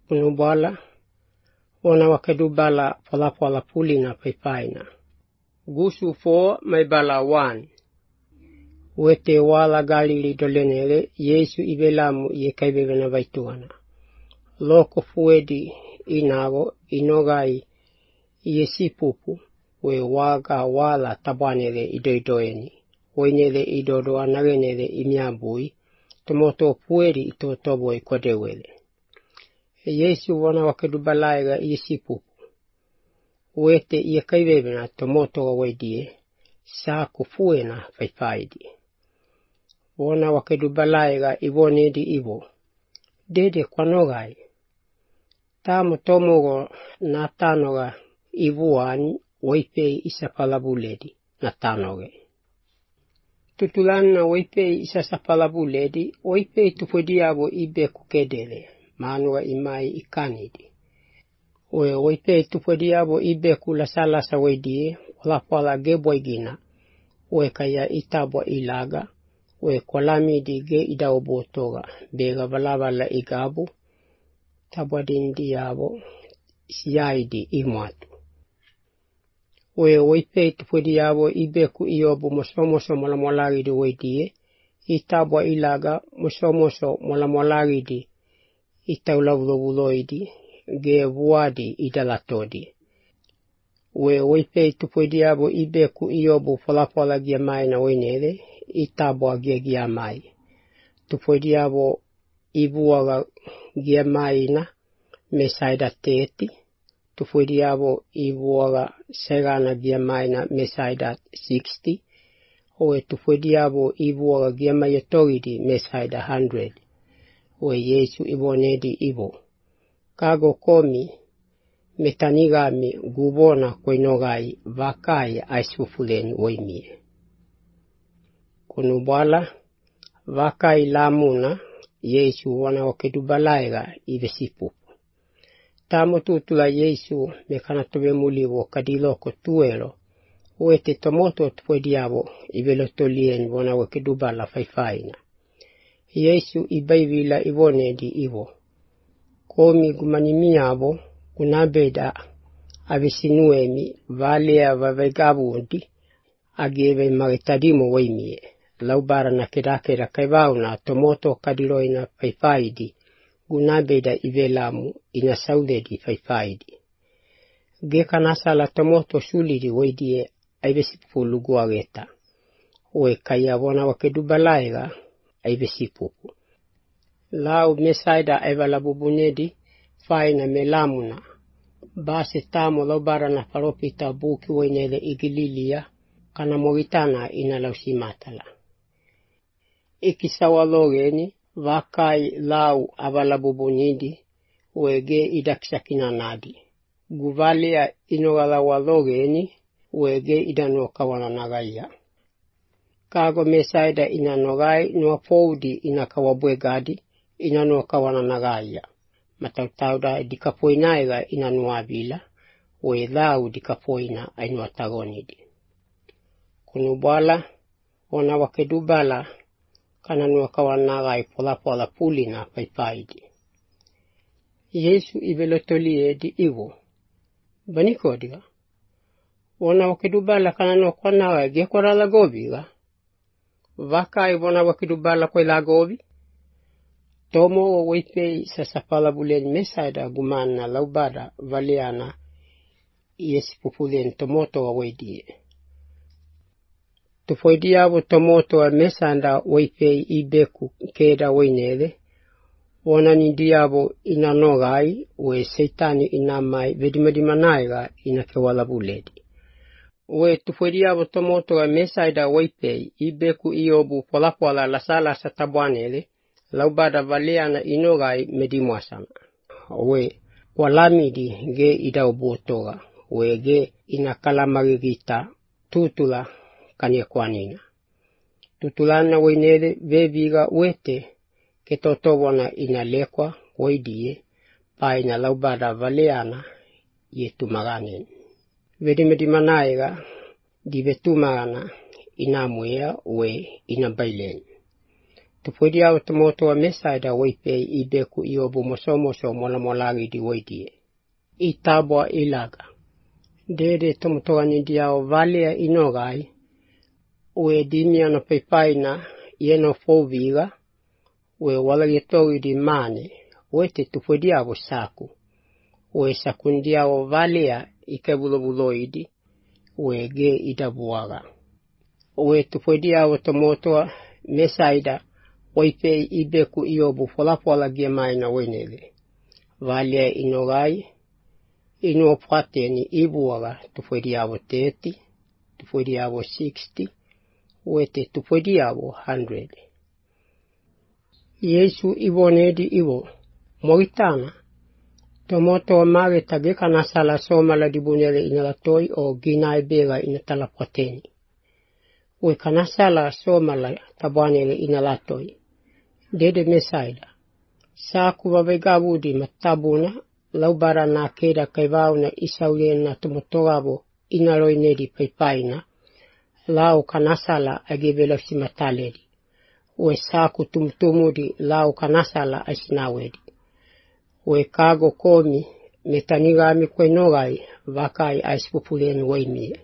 Unubala, wana wakedubala palapala pulina paipaina. Gusu 4 maibala 1. Wete wala Galili dolenele, Yesu ibelamu ye kaibevena vaituana. Loko fuedi inago, inogai yesipupu, we waga wala tabanele idoidoeni. Wenele idodo anagenele imiabui, tomoto pueri itotobo ikodewele. Yesu wana wakedubalaega yesipupu. Wete ye kaibevena tomoto wawedie, saa kufuena faifaidi. Wana wakedubalaega ivonedi ivo. Dede kwanogai. Tamo tomogo na tanoga ivuani waipei isapalabuledi na tanoge. Tutulana waipei isasapalabuledi, waipei tufodiabo ibe kukedele, manuwa imai ikanidi. Waipei tufodiabo ibe kulasalasa wedie, walapala geboigina, kaya itabwa ilaga, kolamidi ge idaobotoga, bega balabala igabu, tabwadindi yabo, siyaidi imwatu. Waipei tufodiabo ibe ku iyobu mosomoso molamolagidi wedie, itabwa ilaga mosomoso molamolagidi, itaulawuloidi, ge vuadi idalatodi. Waipei tufodiabo ibe ku iyobu falafala giamai na wenele, itabwa giamai. Tufodiabo ibuaga giamai na mesaida teti. Tufodiabo ibuaga segana giamai na mesaida 60. Tufodiabo ibuaga giamai yatogidi mesaida 100. Yesu ibonedi ibo. Kago komi metanigami gubona koinogai vakai aisufuleni oimie. Kunubala vakai lamuna Yesu wana wakedubalaega ivesipupu. Tamo tutula Yesu mekana tobe mulivo kadiloko tuelo. Wete tomoto tupodiabo ivelotolien wana wakedubala faifaina. Yesu ibaivila ivonedi ivo. Komi gumanimiabo kunabeda avisinuemi valea vavegabundi ageve magetadimo waimie. Laubara na kedakeda kaivauna tomoto kadiloina faifaidi gunabeda ivelamu inasaudedi faifaidi. Geka nasala tomoto sulidi wedie aivesipupu luguageta. Kaya wana wakedubalaega aivesipupu. Lau mesaida aivalabubunedi faina melamuna. Base tamo laubara na paropita buki wenele igililia kana moritana inalausimatala. Ikisawalogeni vakai lau avalabubunidi wege idakisakina nadi. Guvalia inogalawalogeni wege idanokawana nagaya. Kago mesaida inanogai nuapoudi inakawabwegadi inanokawana nagaya. Matautauda dikapoinaiga inanuabila, lau dikapoina ainuatagonidi. Kunubala, wana wakedubala, kananuakawana pola pulina paipaidi. Yesu ivelotoliedi ivo. Banikodiga. Wana wakedubala kananuakwana gekora lagobiga. Vakai wana wakidubala kwe lagobi. Tomo waipei sasapalabulen mesaida gumana laubada valeana yesipupulen tomoto wawedie. Tufoidiabo tomoto wa mesanda waipei ibeku keda wainele. Wana nindiabo inanogai we seitani inamai vedimadimanaega inakewalabuledi. Tufoidiabo tomoto wa mesaida waipei ibeku iobu polapala lasala satabuanele. Laubada valeana inogai medimuasana. Walamidi ge idaubotoga. Ge inakalamagigita tutula kaniakwanina. Tutulana wenele veviga wete ketotobona inalekwa waidie paina laubada valeana yetumaganen. Vedimedimanaega di vetumagana inamuea inabailen. Tupwedia o tomoto a mesaida waipe I beku I obu mosomoso molamolagi di waidie. I tabwa ilaga. Dede tomoto anidia o valea inogai. Ue dimia no peipaina ieno foviga. Ue walagetori di mane. Wete tupwedia o saku. Ue sakundia o valea ikebulobuloidi. Ue ge idabuaga. Ue tupwedia o tomoto mesaida waipe I beku I obu folafola gemaina wenele. Valea inogai. Ino pate ni ibuaga tupwediavo 30, tupwediavo 60, wete tupwediavo 100. Yesu ibonedi ibo, moitana, tomoto amare tageka nasala somala dibunele inalatoi o ginai bega inatala pateni. We kanasala somala tabanele inalatoi. Dede mesaida. Saku wabegabudi matabuna, laubara na keda kaivau na isaulie na tumotogabo inaloi nedi peipaina, lau kanasala agevela simataledi. We saku tumtumudi lau kanasala asinawedi. We kago komi metanigami kwenogai vakai aispupuleni waimie.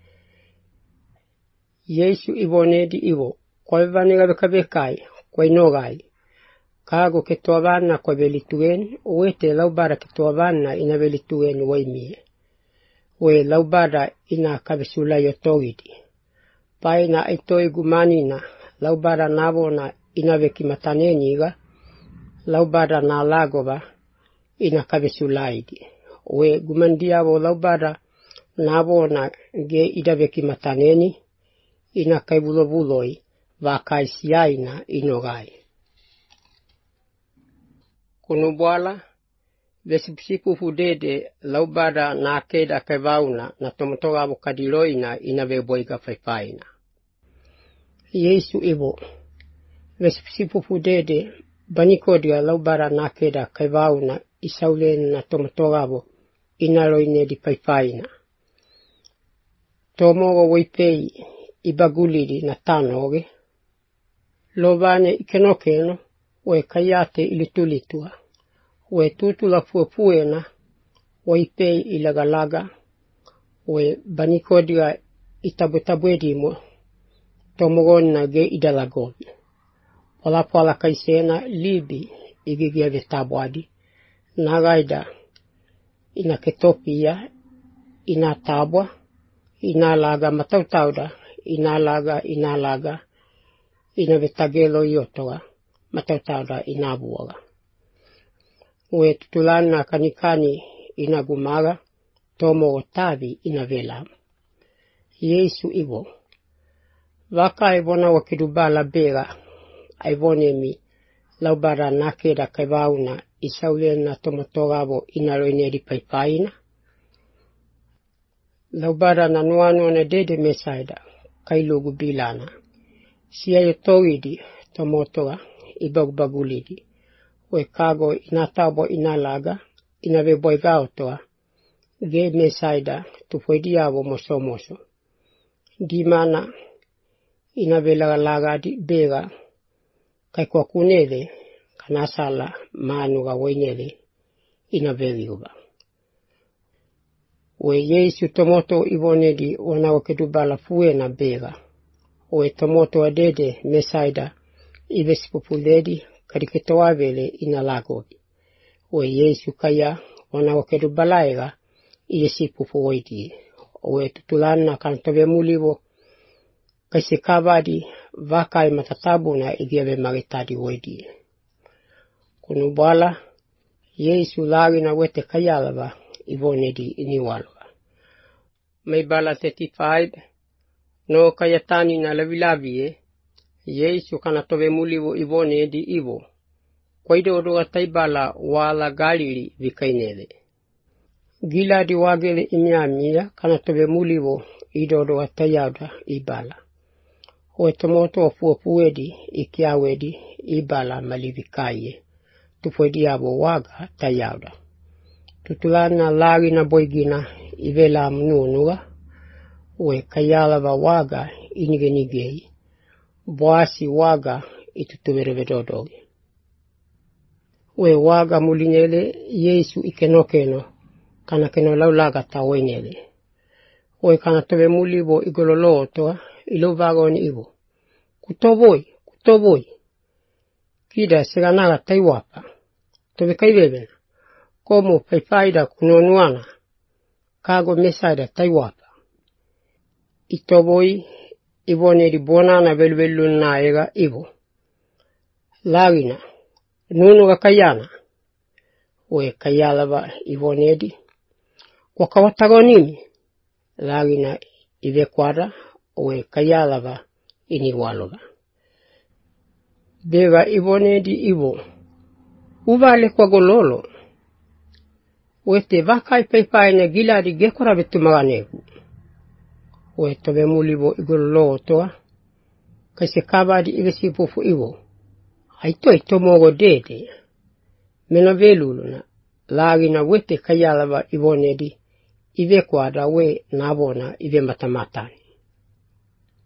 Yesu ibonedi ivo, kwa vaniga bekabekai, kwenogai. Kago ketuavana kwa velituen, uete laubara ketuavana ina velituen waimie. We laubara ina kabesula yotogidi. Paina itoi gumanina, laubara nabona ina vekimataneniga, laubara na lagova ina kabesulaidi. We gumandiavo laubara nabona ge ida vekimataneni, ina kaibulobuloi, vakaisiaina inogai. Kunubwala, vesipsipu fudede laubada na akeda kevauna na tomotoga bukadiloina inaveboiga faifaina. Yesu ibo, vesipsipu fudede banikodia laubada na akeda kevauna isauleni na tomotoga bo inaloine di faifaina. Tomogo weipei ibagulidi na tanoge. Lovane ikenokeno. We kayate ilitulitua. We tutula fuepuena. Waipei ilagalaga. We banikodia itabuetabuedimo. Tomogona ge idalagobi. Pala kaisena libi igigia vetabuadi. Nagaida ina ketopia. Ina tabwa. Ina laga matautauda. Ina laga. Ina vetagelo yotoga. Matautada inabuaga. We tutulana kanikani inagumaga, tomo otavi inavela. Yesu ibo. Waka ibona wakidubala bega, aibonemi, laubara nakeda kaivauna, isaule na tomotogabo inaloineri paipaina. Laubara na nuano na dede mesaida, kailugu bilana. Siya yotogidi, tomotoga, ibagbagulidi. We kago inatabo inalaga, inaveboigautoa, ge mesaida, tupwediavo moso. Dimana, inavelaga di bega, kai kwa kunele, kanasala, manuga wenele, inaveliuba. We Yesu tomoto ibonedi, wanawakedubala fuena bega. We tomoto adede, mesaida, ivesipupuledi kariketoavele inalagobi. We Yesu kaya wanawakedu balaiga iesipupuoidi. We tutulana kantobe mulivo kaisekavadi vakai matatabuna igiave maritadi oidi. Kunubala Yesu lagina wete kayalava ivonedi iniwalva. Maibala 35 no kayatani na lavilavie Yesu kanatove mulivo ivone di ivo. Kwaido odoa taibala wala Galili vikainele. Gila di wagele imiamia kanatove mulivo ido odoa tayauda ibala. Oe tomoto fuapuedi ikiawedi ibala malivikaye. Tupwedi abo waga tayauda. Tutulana lagi na boigina ivela mnunuga. Oe kayalava waga inigenigei. Boasi waga itutuverevedodogi. We waga mulinele Yesu ikenokeno kana keno laulaga tawenele. We kana tove mulibo igololotoa ilovagoni ivo. Kutoboi. Kida seganaga taiwapa. Tove kaivevena. Komo paipaida kunonuana. Kago mesaida taiwapa. Itoboi ivone di bonana velveluna ega ivo. Lagina. Nunuga kayana. We kayalava ivonedi. Wakawatagonimi. Lagina ivekwada. We kayalava iniwaloga. Beva ivonedi ivo. Uvale kwa gololo. Wete vakai paipai na giladi gekora betumaganegu. Weto bemulibo igololo toa. Kasi kabadi igesipufu ivo. Haito itomogo dede. Mena veluluna. Lagina wete kayalava ivonedi. Ive kwada we nabona ive matamatani.